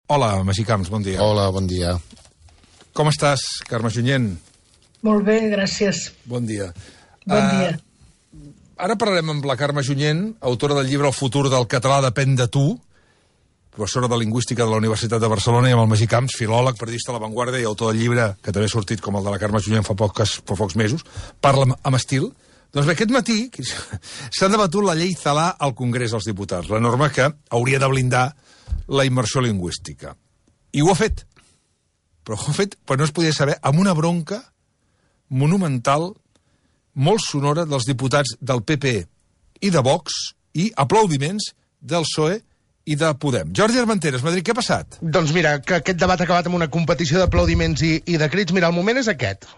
Hola, Magí Camps, bon dia. Hola, bon dia. Com estàs, Carme Junyent? Molt bé, gràcies. Bon dia. Bon dia. Ara parlarem amb la Carme Junyent, autora del llibre El futur del català depèn de tu, professora de Lingüística de la Universitat de Barcelona, i amb el Magí Camps, filòleg, periodista a La Vanguardia i autor del llibre, que també ha sortit com el de la Carme Junyent fa pocs mesos, parla amb estil. Doncs bé, aquest matí s'ha debatut la llei Celaá al Congrés dels Diputats, la norma que hauria de blindar la immersió lingüística. I ho ha fet. Però ho ha fet, però no es podia saber, amb una bronca monumental, molt sonora dels diputats del PP i de Vox i aplaudiments del PSOE i de Podem. Jordi Armenteres, Madrid, què ha passat? Doncs mira, que aquest debat ha acabat amb una competició d'aplaudiments i de crits. Mira, el moment és aquest.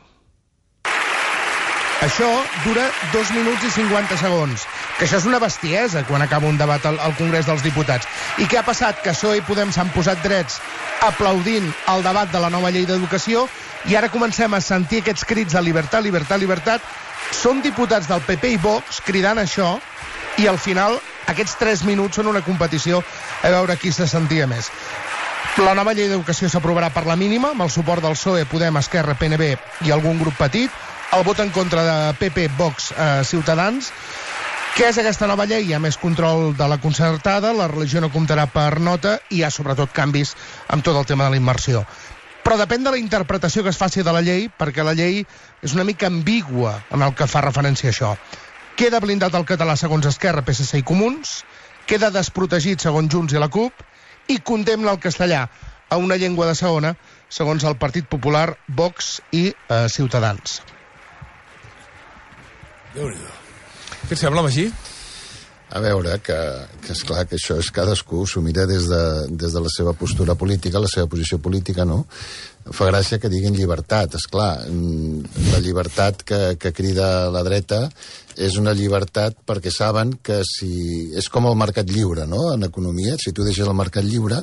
Això dura 2 minuts i 50 segons. Que això és una bestiesa quan acaba un debat al Congrés dels Diputats. I què ha passat? Que PSOE i Podem s'han posat drets aplaudint el debat de la nova llei d'educació i ara comencem a sentir aquests crits de llibertat, llibertat, llibertat. Són diputats del PP i Vox cridant això i al final aquests 3 minuts són una competició a veure qui se sentia més. La nova llei d'educació s'aprovarà per la mínima amb el suport del PSOE, Podem, Esquerra, PNB i algun grup petit. El vot en contra de PP, Vox, Ciutadans. Què és aquesta nova llei? Hi ha més control de la concertada, la religió no comptarà per nota i hi ha sobretot canvis amb tot el tema de la immersió. Però depèn de la interpretació que es faci de la llei, perquè la llei és una mica ambigua en el que fa referència a això. Queda blindat el català segons Esquerra, PSC i Comuns, queda desprotegit segons Junts i la CUP i condemna el castellà a una llengua de segona segons el Partit Popular, Vox i Ciutadans. Déu-n'hi-do. Què et sembla, Magí? A veure, que és clar que això és cadascú s'ho mira des de la seva postura política, la seva posició política, no? Fa gràcia que diguin llibertat, és clar. La llibertat que crida la dreta és una llibertat perquè saben que si... És com el mercat lliure, no?, en economia. Si tu deixes el mercat lliure,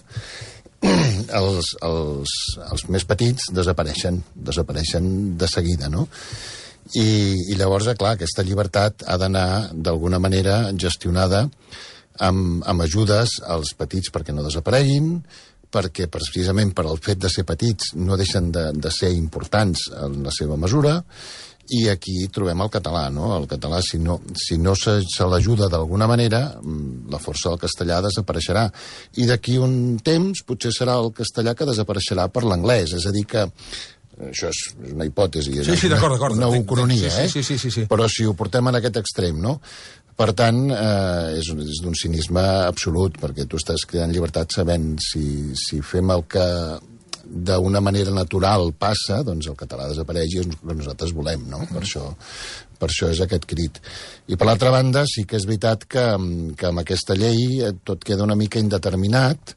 els més petits desapareixen de seguida, no? I llavors, clar, aquesta llibertat ha d'anar d'alguna manera gestionada amb ajudes als petits perquè no desapareguin, perquè precisament per al fet de ser petits no deixen de ser importants en la seva mesura, i aquí trobem el català, no? El català, si no se l'ajuda d'alguna manera, la força del castellà desapareixerà. I d'aquí un temps potser serà el castellà que desapareixerà per l'anglès, és a dir que això és una hipòtesi, és una ucronia, sí. Però si ho portem en aquest extrem, no? Per tant, és d'un cinisme absolut, perquè tu estàs creant llibertat sabent si fem el que d'una manera natural passa, doncs el català desapareix i és el que nosaltres volem, no? Per això és aquest crit. I per l'altra banda, sí que és veritat que amb aquesta llei tot queda una mica indeterminat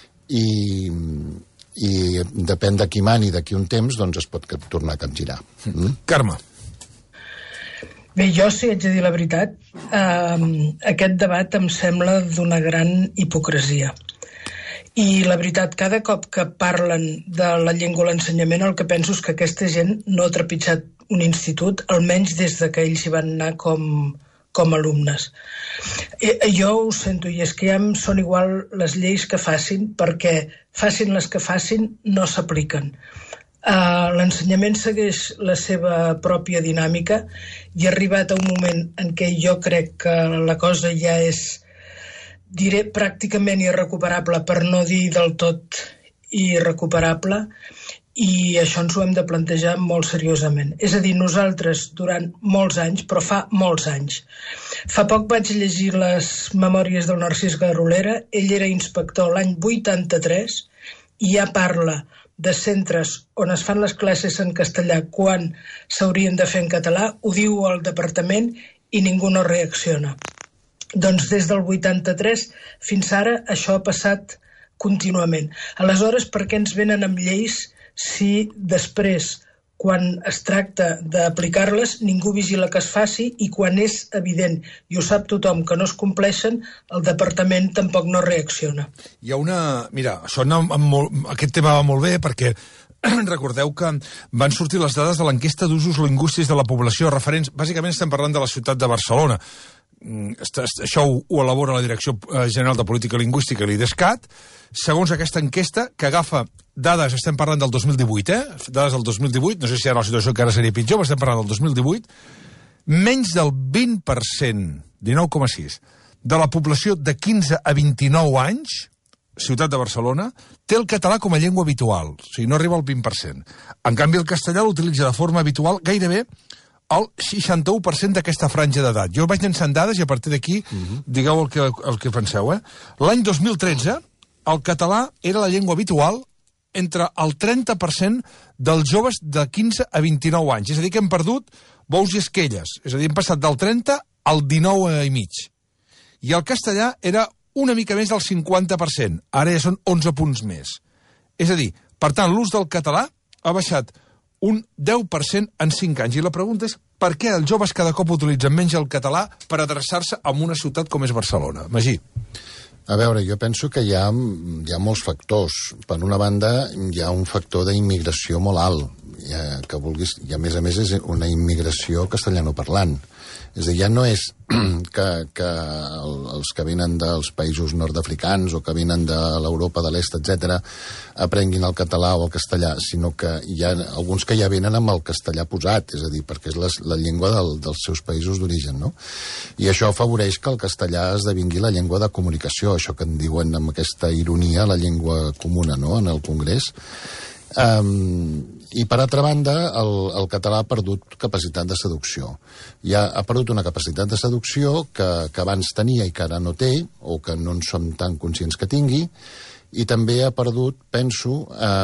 i depèn de qui mani d'aquí un temps, doncs es pot tornar a capgirar. Carme. Bé, jo, si haig de dir la veritat, aquest debat em sembla d'una gran hipocresia. I la veritat, cada cop que parlen de la llengua a l'ensenyament, el que penso és que aquesta gent no ha trepitjat un institut, almenys des de que ells hi van anar com alumnes. Jo ho sento, i és que ja em són igual les lleis que facin, perquè facin les que facin, no s'apliquen. L'ensenyament segueix la seva pròpia dinàmica i ha arribat a un moment en què jo crec que la cosa ja és, diré, pràcticament irrecuperable, per no dir del tot irrecuperable, i això ens ho hem de plantejar molt seriosament. És a dir, nosaltres durant molts anys, però fa molts anys. Fa poc vaig llegir les memòries del Narcís Garolera, ell era inspector l'any 83 i ja parla de centres on es fan les classes en castellà quan s'haurien de fer en català, ho diu el departament i ningú no reacciona. Doncs des del 83 fins ara això ha passat contínuament. Aleshores, per què ens venen amb lleis si després, quan es tracta d'aplicar-les, ningú vigila que es faci i quan és evident, i ho sap tothom, que no es compleixen, el departament tampoc no reacciona. Hi ha una... Mira, aquest tema va molt bé perquè recordeu que van sortir les dades de l'enquesta d'usos lingüístics de la població referents. Bàsicament estem parlant de la ciutat de Barcelona. això ho elabora la Direcció General de Política Lingüística, l'IDESCAT. Segons aquesta enquesta, que agafa dades, estem parlant del 2018, dades del 2018, no sé si ara la situació que ara seria pitjor, però estem parlant del 2018, menys del 20%, 19,6%, de la població de 15 a 29 anys, ciutat de Barcelona, té el català com a llengua habitual, o sigui, no arriba al 20%. En canvi, el castellà l'utilitza de forma habitual gairebé el 61% d'aquesta franja d'edat. Jo vaig llançant dades i a partir d'aquí digueu el que penseu. L'any 2013, el català era la llengua habitual entre el 30% dels joves de 15 a 29 anys. És a dir, que hem perdut bous i esquelles. És a dir, hem passat del 30 al 19,5. I el castellà era una mica més del 50%. Ara ja són 11 punts més. És a dir, per tant, l'ús del català ha baixat un 10% en 5 anys. I la pregunta és per què els joves cada cop utilitzen menys el català per adreçar-se a una ciutat com és Barcelona? Magí. A veure, jo penso que hi ha molts factors. Per una banda, hi ha un factor d'immigració molt alt, que vulguis, i a més és una immigració castellanoparlant. És a dir, ja no és que els que venen dels països nord-africans o que venen de l'Europa de l'Est, etc., aprenguin el català o el castellà, sinó que hi ha alguns que ja venen amb el castellà posat, és a dir, perquè és la llengua dels seus països d'origen, no? I això afavoreix que el castellà esdevingui la llengua de comunicació, això que en diuen amb aquesta ironia la llengua comuna, no?, en el Congrés. I per altra banda, el català ha perdut capacitat de seducció. Ha perdut una capacitat de seducció que abans tenia i que ara no té, o que no en som tan conscients que tingui, i també ha perdut, penso,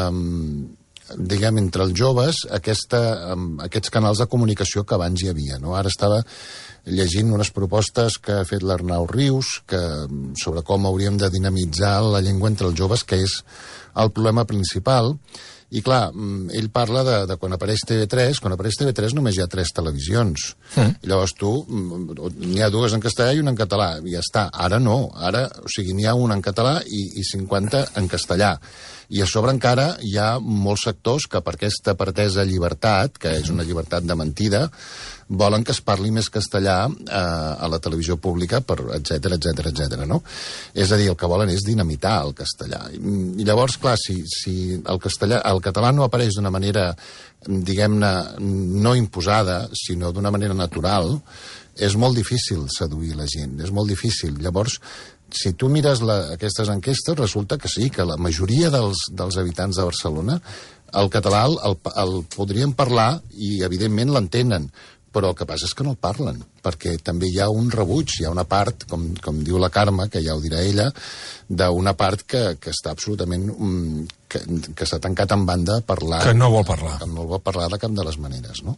diguem, entre els joves, aquests canals de comunicació que abans hi havia, no? Ara estava llegint unes propostes que ha fet l'Arnau Rius sobre com hauríem de dinamitzar la llengua entre els joves, que és el problema principal. I clar, ell parla de quan apareix TV3, quan apareix TV3 només hi ha 3 televisions. I llavors n'hi ha 2 en castellà i una en català, i ja està. Ara no, o sigui, n'hi ha una en català i 50 en castellà. I a sobre encara hi ha molts sectors que per aquesta pretesa llibertat, que és una llibertat de mentida, volen que es parli més castellà a la televisió pública, etc., no? És a dir, el que volen és dinamitar el castellà. I llavors, clar, si el català no apareix d'una manera, diguem-ne, no imposada, sinó d'una manera natural, és molt difícil seduir la gent, és molt difícil. Llavors, si tu mires aquestes enquestes, resulta que sí, que la majoria dels habitants de Barcelona el català el podrien parlar i, evidentment, l'entenen, però el que passa és que no el parlen, perquè també hi ha un rebuig, hi ha una part, com diu la Carme, que ja ho dirà ella, d'una part que està absolutament... que s'ha tancat en banda a parlar... Que no vol parlar. Que no vol parlar de cap de les maneres, no?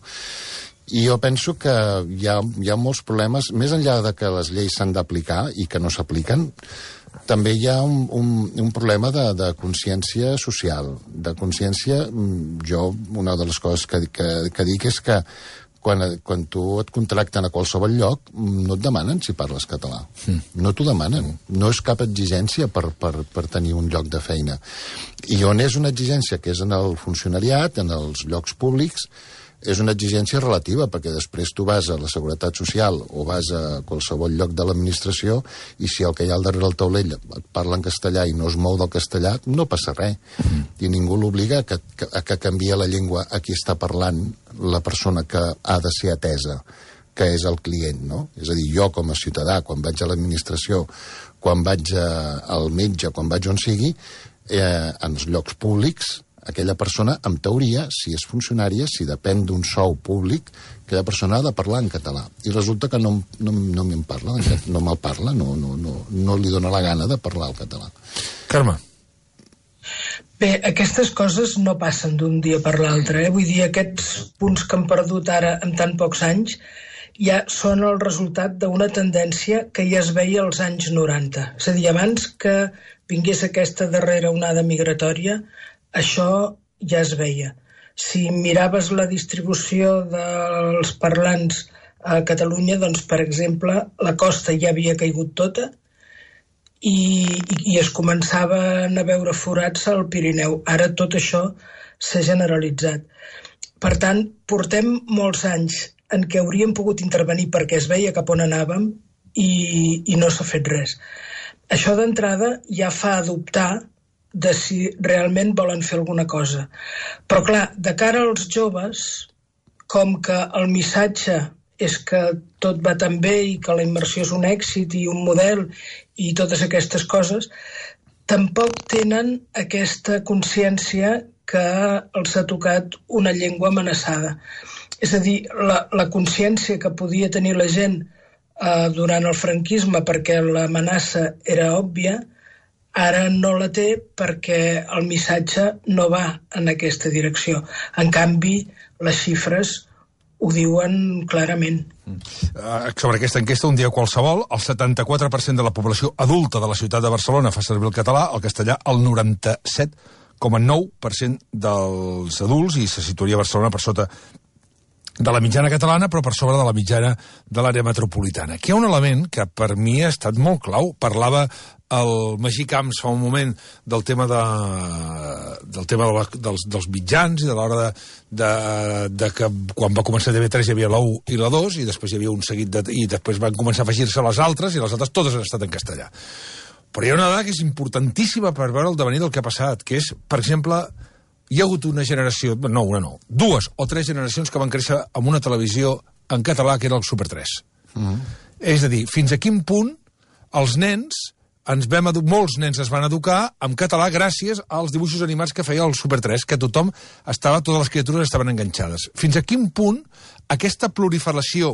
I jo penso que hi ha molts problemes, més enllà de que les lleis s'han d'aplicar i que no s'apliquen, també hi ha un problema de consciència social, de consciència... Jo, una de les coses que dic és que quan tu et contracten a qualsevol lloc, no et demanen si parles català. No t'ho demanen. No és cap exigència per tenir un lloc de feina. I on és una exigència, que és en el funcionariat, en els llocs públics, és una exigència relativa, perquè després tu vas a la Seguretat Social o vas a qualsevol lloc de l'administració i si el que hi ha al darrere del taulell et parla en castellà i no es mou del castellà, no passa res. I ningú l'obliga a que canvia la llengua a qui està parlant la persona que ha de ser atesa, que és el client, no? És a dir, jo com a ciutadà, quan vaig a l'administració, quan vaig al metge, quan vaig on sigui, en els llocs públics, aquella persona, en teoria, si és funcionària, si depèn d'un sou públic, aquella persona ha de parlar en català. I resulta que no me'n parla, no me'l parla, no li dóna la gana de parlar el català. Carme. Bé, aquestes coses no passen d'un dia per l'altre, Vull dir, aquests punts que han perdut ara en tan pocs anys ja són el resultat d'una tendència que ja es veia als anys 90. És a dir, abans que vingués aquesta darrera onada migratòria, això ja es veia. Si miraves la distribució dels parlants a Catalunya, doncs, per exemple, la costa ja havia caigut tota i es començaven a veure forats al Pirineu. Ara tot això s'ha generalitzat. Per tant, portem molts anys en què hauríem pogut intervenir perquè es veia cap on anàvem i no s'ha fet res. Això d'entrada ja fa dubtar de si realment volen fer alguna cosa. Però clar, de cara als joves, com que el missatge és que tot va tan bé i que la immersió és un èxit i un model i totes aquestes coses, tampoc tenen aquesta consciència que els ha tocat una llengua amenaçada. És a dir, la consciència que podia tenir la gent durant el franquisme perquè l'amenaça era òbvia, ara no la té perquè el missatge no va en aquesta direcció. En canvi, les xifres ho diuen clarament. Sobre aquesta enquesta, un dia qualsevol, el 74% de la població adulta de la ciutat de Barcelona fa servir el català, el castellà el 97,9% dels adults, i se situaria Barcelona per sota de la mitjana catalana, però per sobre de la mitjana de l'àrea metropolitana. Aquí hi ha un element que per mi ha estat molt clau. Parlava el Magí Camps fa un moment del tema dels mitjans i de l'hora de que quan va començar TV3 hi havia la 1 i la 2 i després hi havia un seguit i després van començar a afegir-se les altres i les altres totes han estat en castellà. Però hi ha una dada que és importantíssima per veure el devenir del que ha passat, que és, per exemple, hi ha hagut una generació, dues o tres generacions que van créixer amb una televisió en català que era el Super 3. És a dir, fins a quin punt els nens molts nens es van educar en català gràcies als dibuixos animats que feia el Super 3, que totes les criatures estaven enganxades. Fins a quin punt aquesta proliferació,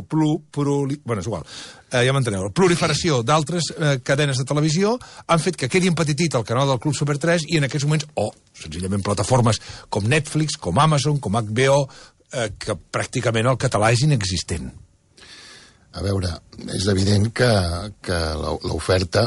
ja m'enteneu, proliferació d'altres cadenes de televisió han fet que quedi empetitit el canal del Club Super 3 i en aquests moments, senzillament plataformes com Netflix, com Amazon, com HBO, que pràcticament el català és inexistent. A veure, és evident que l'oferta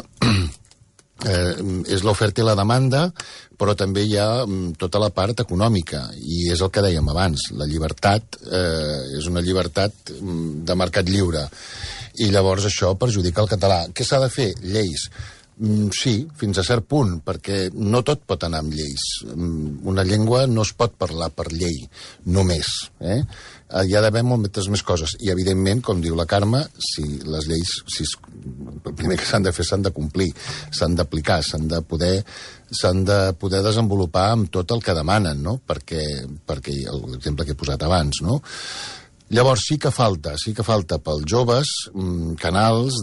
és l'oferta i la demanda, però també hi ha tota la part econòmica, i és el que dèiem abans, la llibertat és una llibertat de mercat lliure, i llavors això perjudica el català. Què s'ha de fer? Lleis. Sí, fins a cert punt, perquè no tot pot anar amb lleis. Una llengua no es pot parlar per llei, només. Hi ha d'haver moltes més coses. I, evidentment, com diu la Carme, si les lleis, el primer que s'han de fer s'han de complir, s'han d'aplicar, s'han de poder desenvolupar amb tot el que demanen, no? Perquè l'exemple que he posat abans, no? Llavors sí que falta pels joves canals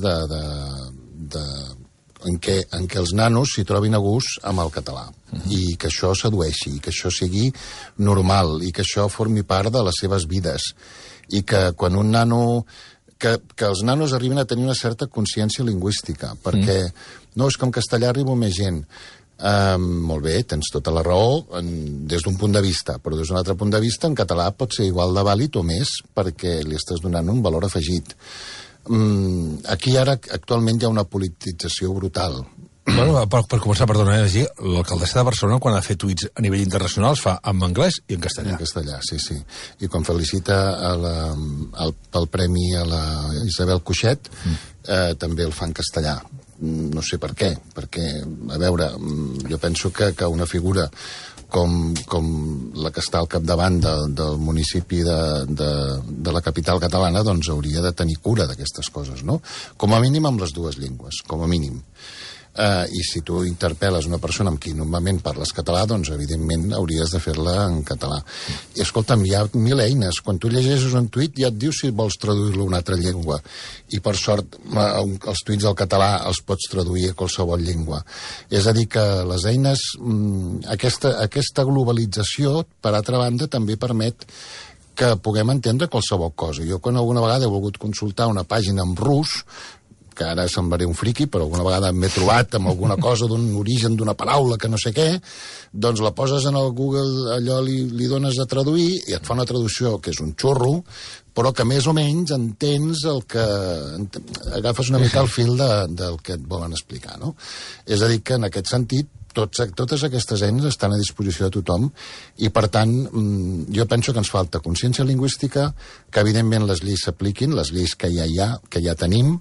en què els nanos s'hi trobin a gust amb el català, i que això sedueixi, i que això sigui normal, i que això formi part de les seves vides, i que quan un nano... que els nanos arribin a tenir una certa consciència lingüística, perquè no, és que en castellà arriba més gent. Molt bé, tens tota la raó des d'un punt de vista, però des d'un altre punt de vista en català pot ser igual de vàlid o més, perquè li estàs donant un valor afegit. Aquí ara actualment hi ha una politització brutal. Bueno, per començar, perdona, l'alcaldessa de Barcelona, quan ha fet tuits a nivell internacional, es fa en anglès i en castellà. En castellà, sí. I quan felicita pel premi a la Isabel Cuixet, també el fa en castellà. No sé per què, perquè, a veure, jo penso que una figura com la que està al capdavant del municipi de la capital catalana, doncs hauria de tenir cura d'aquestes coses, no? Com a mínim amb les dues llengües, com a mínim. I si tu interpel·les una persona amb qui normalment parles català, doncs evidentment hauries de fer-la en català. I escolta'm, hi ha 1000 eines. Quan tu llegeixes un tuit ja et diu si vols traduir-lo a una altra llengua. I per sort els tuits al català els pots traduir a qualsevol llengua. És a dir que les eines, aquesta globalització, per altra banda, també permet que puguem entendre qualsevol cosa. Jo quan alguna vegada he volgut consultar una pàgina en rus, que ara semblaré un friqui, però alguna vegada m'he trobat amb alguna cosa d'un origen d'una paraula que no sé què, doncs la poses en el Google, allò li dones a traduir i et fa una traducció que és un xurro, però que més o menys entens el que... agafes una mica el fil del que et volen explicar, no? És a dir, que en aquest sentit totes aquestes eines estan a disposició de tothom i, per tant, jo penso que ens falta consciència lingüística, que evidentment les lleis s'apliquin, les lleis que ja tenim,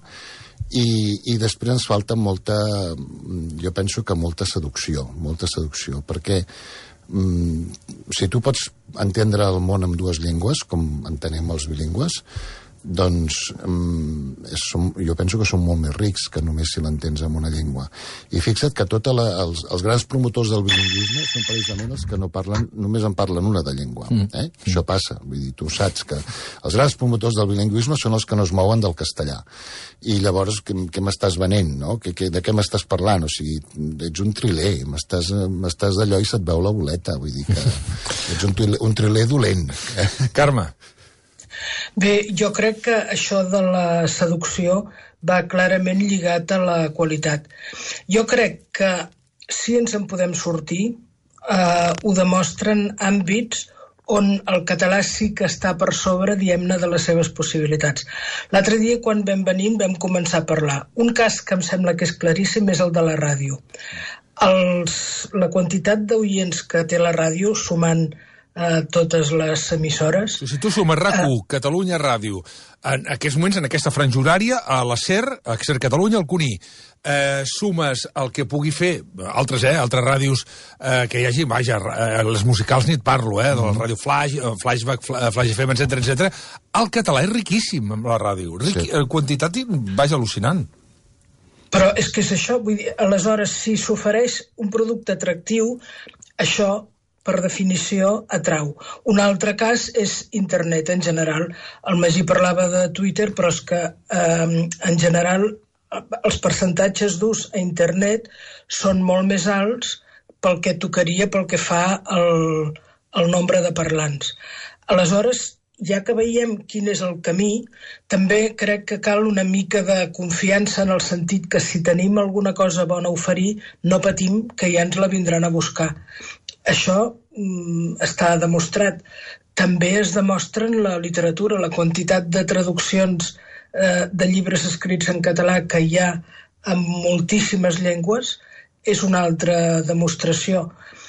i després ens falta jo penso que molta seducció, perquè si tu pots entendre el món amb dues llengües, com entenem els bilingües, doncs jo penso que són molt més rics que només si l'entens en una llengua. I fixa't que els grans promotors del bilingüisme són precisament els que només en parlen una de llengua. Això passa, vull dir, tu saps que els grans promotors del bilingüisme són els que no es mouen del castellà. I llavors, què m'estàs venent, no? De què m'estàs parlant? O sigui, ets un triler, m'estàs d'allò i se't veu la boleta, vull dir que ets un triler dolent. Carme. Bé, jo crec que això de la seducció va clarament lligat a la qualitat. Jo crec que si ens en podem sortir, ho demostren àmbits on el català sí que està per sobre, diguem-ne, de les seves possibilitats. L'altre dia, quan vam venir, vam començar a parlar. Un cas que em sembla que és claríssim és el de la ràdio. La quantitat d'oients que té la ràdio, sumant totes les emissores... Si tu sumes RAC1, Catalunya Ràdio, en aquests moments, en aquesta franja horària, a la SER Catalunya, al CUNY, sumes el que pugui fer altres ràdios que hi hagi, vaja, les musicals ni et parlo, de la ràdio Flash, Flashback, Flash FM, etc. El català és riquíssim amb la ràdio. Quantitat, vaja, al·lucinant. Però és que és això, vull dir, aleshores, si s'ofereix un producte atractiu, això, per definició, atrau. Un altre cas és internet, en general. El Magí parlava de Twitter, però és que, en general, els percentatges d'ús a internet són molt més alts pel que tocaria, pel que fa al nombre de parlants. Aleshores, ja que veiem quin és el camí, també crec que cal una mica de confiança en el sentit que si tenim alguna cosa bona a oferir, no patim que ja ens la vindran a buscar. Això està demostrat. També es demostra en la literatura, la quantitat de traduccions de llibres escrits en català que hi ha en moltíssimes llengües és una altra demostració.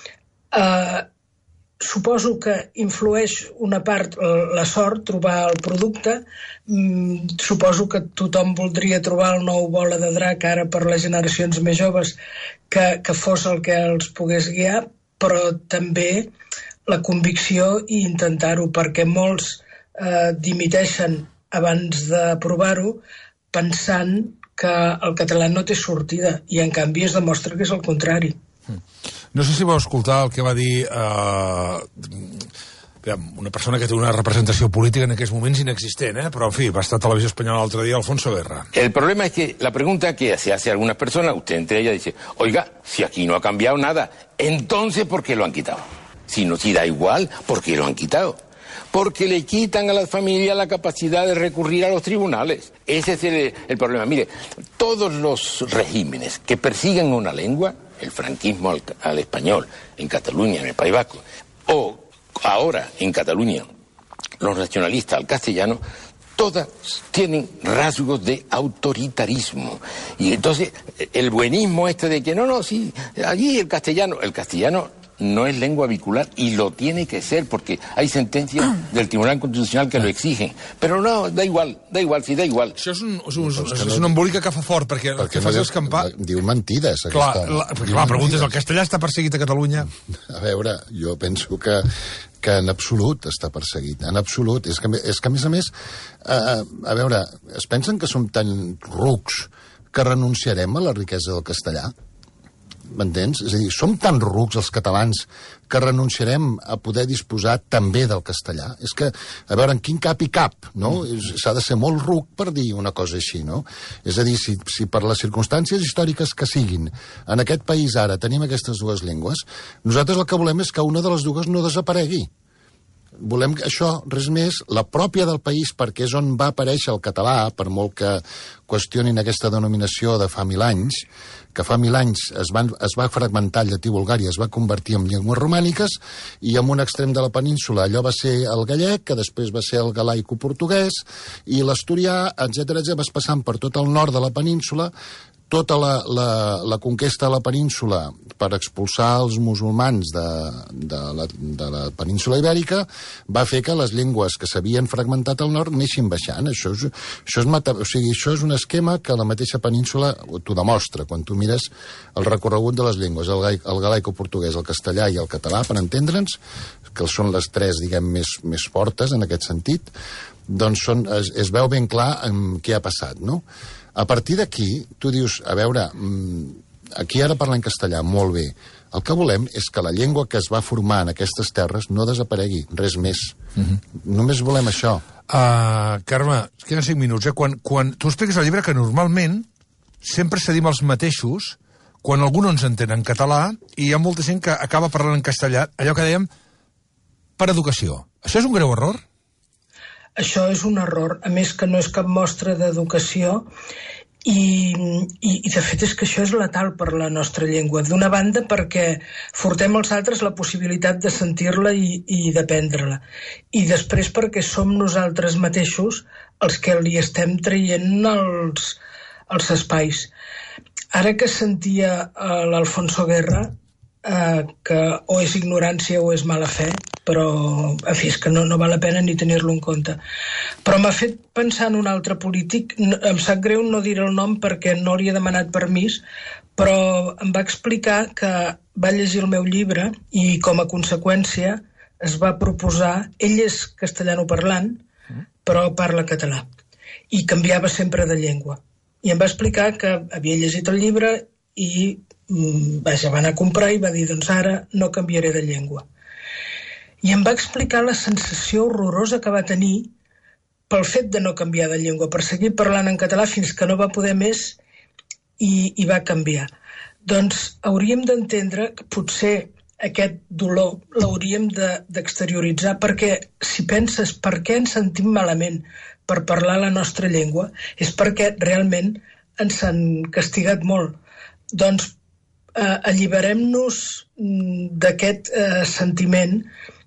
Suposo que influeix una part la sort, trobar el producte. Suposo que tothom voldria trobar el nou Bola de Drac ara per les generacions més joves que fos el que els pogués guiar, però també la convicció i intentar-ho, perquè molts dimiteixen abans de provar-ho pensant que el català no té sortida i en canvi es demostra que és el contrari. No sé si vau escoltar el que va dir una persona que té una representació política en aquests moments inexistent, però en fi, va estar a Televisió Espanyola l'altre dia, Alfonso Guerra. El problema es que la pregunta que se hace a algunas personas, usted entre ellas dice, oiga, si aquí no ha cambiado nada, entonces ¿por qué lo han quitado? Si da igual, ¿por qué lo han quitado? Porque le quitan a las familias la capacidad de recurrir a los tribunales. Ese es el problema. Mire, todos los regímenes que persiguen una lengua, el franquismo al español, en Cataluña, en el País Vasco, o ahora en Cataluña, los nacionalistas al castellano, todas tienen rasgos de autoritarismo. Y entonces, el buenismo de que sí, allí el castellano no es lengua vehicular y lo tiene que ser porque hay sentencias del Tribunal Constitucional que lo exigen. Però no, da igual. Això és una embolica que fa fort, perquè el que fas és escampar... Diu mentides. Clar, la pregunta és, el castellà està perseguit a Catalunya? A veure, jo penso que en absolut està perseguit, en absolut. És que a més, a veure, es pensen que som tan rucs que renunciarem a la riquesa del castellà? M'entens? És a dir, som tan rucs els catalans que renunciarem a poder disposar també del castellà. És que, a veure, en quin cap hi cap, no? S'ha de ser molt ruc per dir una cosa així, no? És a dir, si per les circumstàncies històriques que siguin en aquest país ara tenim aquestes dues llengües, nosaltres el que volem és que una de les dues no desaparegui. Volem això, res més, la pròpia del país, perquè és on va aparèixer el català, per molt que qüestionin aquesta denominació de fa 1000 anys, que fa 1000 anys es va fragmentar el llatí vulgar i es va convertir en llengües romàniques, i en un extrem de la península allò va ser el gallec, que després va ser el galaico-portuguès, i l'asturià, etc., vas passant per tot el nord de la península, tota la conquesta de la península per expulsar els musulmans de la península ibèrica va fer que les llengües que s'havien fragmentat al nord anessin baixant. Això és un esquema que la mateixa península t'ho demostra, quan tu mires el recorregut de les llengües, el galaico-portuguès, el castellà i el català, per entendre'ns, que són les tres, diguem, més fortes en aquest sentit, doncs es veu ben clar què ha passat, no? A partir d'aquí, tu dius, a veure, aquí ara parlem castellà, molt bé. El que volem és que la llengua que es va formar en aquestes terres no desaparegui, res més. Només volem això. Carme, queden 5 minuts, Quan tu expliques al llibre que normalment sempre cedim els mateixos quan algú no ens entén en català i hi ha molta gent que acaba parlant en castellà, allò que dèiem, per educació. Això és un greu error? Això és un error, a més que no és cap mostra d'educació i de fet és que això és letal per la nostra llengua. D'una banda perquè furtem als altres la possibilitat de sentir-la i d'aprendre-la. I després perquè som nosaltres mateixos els que li estem traient els espais. Ara que sentia l'Alfonso Guerra, que o és ignorància o és mala fe, però, en fi, és que no val la pena ni tenir-lo en compte. Però m'ha fet pensar en un altre polític, em sap greu no dir el nom perquè no li he demanat permís, però em va explicar que va llegir el meu llibre i, com a conseqüència, es va proposar, ell és castellanoparlant, però parla català, i canviava sempre de llengua. I em va explicar que havia llegit el llibre i va anar a comprar i va dir, doncs ara no canviaré de llengua. I em va explicar la sensació horrorosa que va tenir pel fet de no canviar de llengua, per seguir parlant en català fins que no va poder més i va canviar. Doncs hauríem d'entendre que potser aquest dolor l'hauríem d'exterioritzar, perquè si penses per què ens sentim malament per parlar la nostra llengua, és perquè realment ens han castigat molt. Doncs alliberem-nos d'aquest sentiment,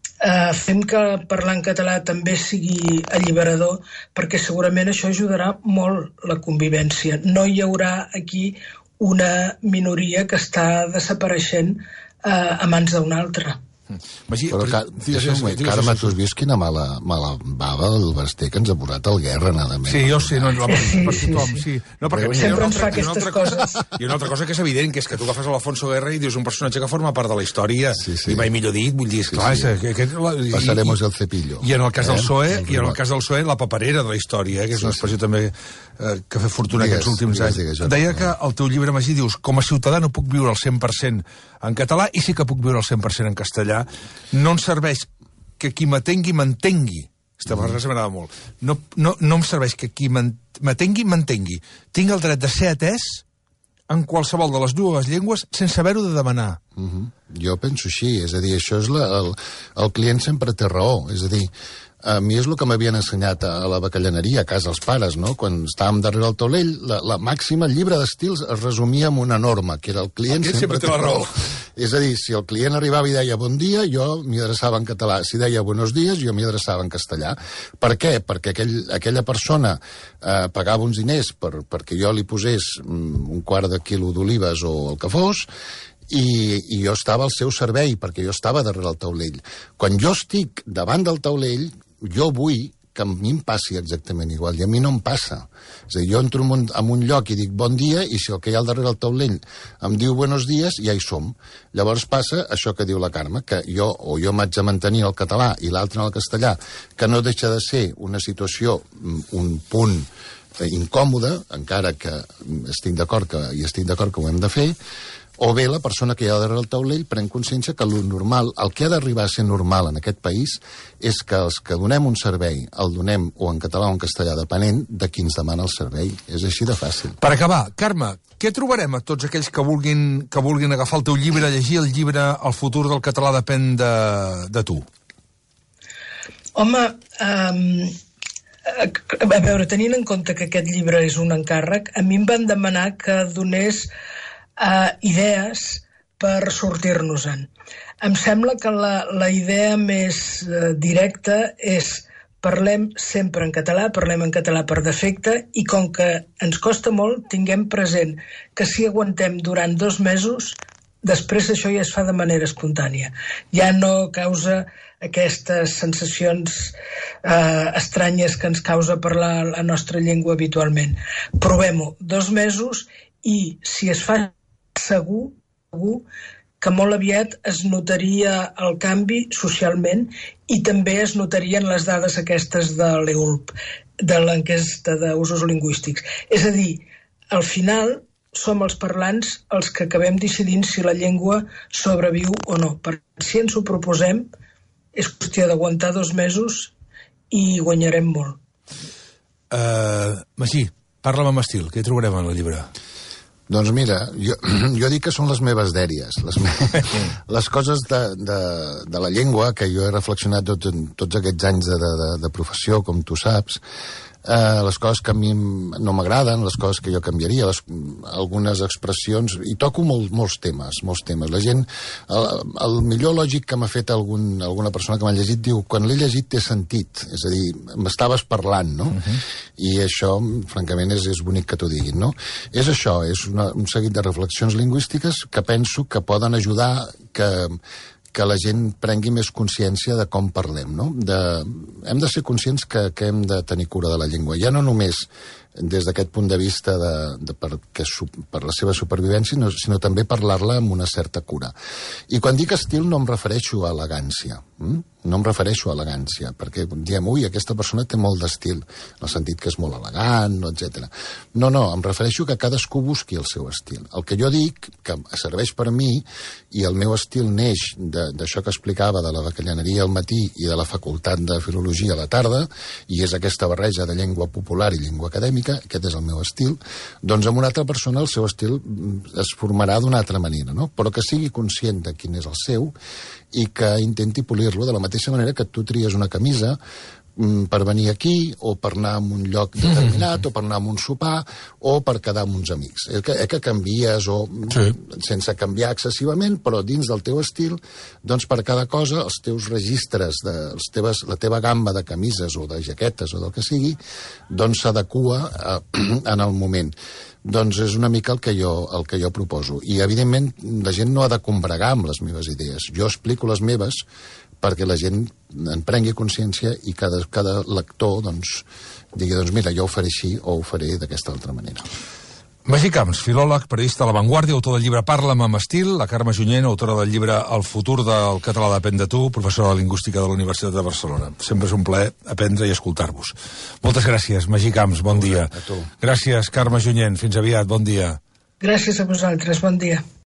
fem que parlar en català també sigui alliberador, perquè segurament això ajudarà molt la convivència. No hi haurà aquí una minoria que està desapareixent a mans d'una altra. Però, Carme, tu has vist quina mala bava del Basté que ens ha posat el Guerra, nada més. Sí, jo sé, no, per tothom, sí. No, perquè sempre ens fa aquestes coses. I una altra cosa que és evident, que és que tu agafes l'Alfonso Guerra i dius un personatge que forma part de la història, i mai millor dit, vull dir, esclar... Pasaremos el cepillo. I en el cas del PSOE, la paperera de la història, que és una expressió també que ha fet fortuna aquests últims anys. Deia que el teu llibre, Magí, dius, com a ciutadà no puc viure al 100% en català i sí que puc viure al 100% en castellà. No em serveix que qui m'atengui m'entengui. Aquesta frase m'agrada molt. No em serveix que qui m'entengui. Tinc el dret de ser atès en qualsevol de les dues llengües sense haver-ho de demanar. Jo penso així, és a dir, això és el client sempre té raó, és a dir, a mi és el que m'havien ensenyat a la bacallaneria, a casa els pares, no? Quan estàvem darrere el taulell, la màxima, el llibre d'estils es resumia en una norma, que era el client sempre té la raó. És a dir, si el client arribava i deia bon dia, jo m'hi adreçava en català. Si deia buenos días, jo m'hi adreçava en castellà. Per què? Perquè aquella persona pagava uns diners perquè jo li posés un quart de quilo d'olives o el que fos, i jo estava al seu servei, perquè jo estava darrere el taulell. Quan jo estic davant del taulell, jo vull que a mi em passi exactament igual, i a mi no em passa. És a dir, jo entro en un lloc i dic bon dia, i si el que hi ha al darrere del taulell em diu buenos días, ja hi som. Llavors passa això que diu la Carme, que jo m'haig de mantenir el català i l'altre en el castellà, que no deixa de ser una situació, un punt incòmode, encara que estic d'acord que ho hem de fer, o bé la persona que hi ha darrere el taulell pren consciència que el normal, el que ha d'arribar a ser normal en aquest país és que els que donem un servei el donem o en català o en castellà, depenent de qui ens demana el servei. És així de fàcil. Per acabar, Carme, què trobarem a tots aquells que vulguin agafar el teu llibre, llegir el llibre El futur del català depèn de tu? Home, a veure, tenint en compte que aquest llibre és un encàrrec, a mi em van demanar que donés idees per sortir-nos-en. Em sembla que la idea més directa és parlem sempre en català, parlem en català per defecte, i com que ens costa molt, tinguem present que si aguantem durant 2 mesos, després això ja es fa de manera espontània. Ja no causa aquestes sensacions estranyes que ens causa parlar la nostra llengua habitualment. Provem-ho 2 mesos i si es fa segur que molt aviat es notaria el canvi socialment i també es notarien les dades aquestes de l'EULP, de l'enquesta d'usos lingüístics. És a dir, al final som els parlants els que acabem decidint si la llengua sobreviu o no. Per si ens ho proposem, és qüestió d'aguantar 2 mesos i guanyarem molt. Magí, parla'm amb estil, què hi trobarem en el llibre? Doncs mira, jo dic que són les meves dèries, les coses de la llengua que jo he reflexionat tots aquests anys de professió, com tu saps, les coses que a mi no m'agraden, les coses que jo canviaria, algunes expressions, i toco molts temes. La gent, el millor lògic que m'ha fet alguna persona que m'ha llegit diu, quan l'he llegit té sentit, és a dir, m'estaves parlant, no? I això, francament, és bonic que t'ho diguin, no? És això, és un seguit de reflexions lingüístiques que penso que poden ajudar que la gent prengui més consciència de com parlem, no? Hem de ser conscients que hem de tenir cura de la llengua, ja no només des d'aquest punt de vista per la seva supervivència, sinó també parlar-la amb una certa cura. I quan dic estil no em refereixo a elegància, no em refereixo a elegància, perquè diem, ui, aquesta persona té molt d'estil, en el sentit que és molt elegant, etc. No, em refereixo que cadascú busqui el seu estil. El que jo dic, que serveix per a mi, i el meu estil neix d'això que explicava de la bacallaneria al matí i de la facultat de filologia a la tarda, i és aquesta barreja de llengua popular i llengua acadèmica, aquest és el meu estil, doncs amb una altra persona el seu estil es formarà d'una altra manera, no? Però que sigui conscient de quin és el seu i que intenti polir-lo de la mateixa manera que tu tries una camisa per venir aquí, o per anar a un lloc determinat, o per anar a un sopar, o per quedar amb uns amics. Que canvies, sense canviar excessivament, però dins del teu estil, doncs per cada cosa, els teus registres, la teva gamma de camises o de jaquetes o del que sigui, doncs s'adequa en el moment. Doncs és una mica el que jo proposo. I, evidentment, la gent no ha de combregar amb les meves idees. Jo explico les meves perquè la gent en prengui consciència i cada lector digui, mira, jo ho faré així o ho faré d'aquesta altra manera. Magí Camps, filòleg, periodista a La Vanguardia, autor del llibre Parla'm amb estil, la Carme Junyent, autora del llibre El futur del català depèn de tu, professora de lingüística de la Universitat de Barcelona. Sempre és un plaer aprendre i escoltar-vos. Moltes gràcies, Magí Camps, bon dia. A tu. Gràcies, Carme Junyent, fins aviat, bon dia. Gràcies a vosaltres, bon dia.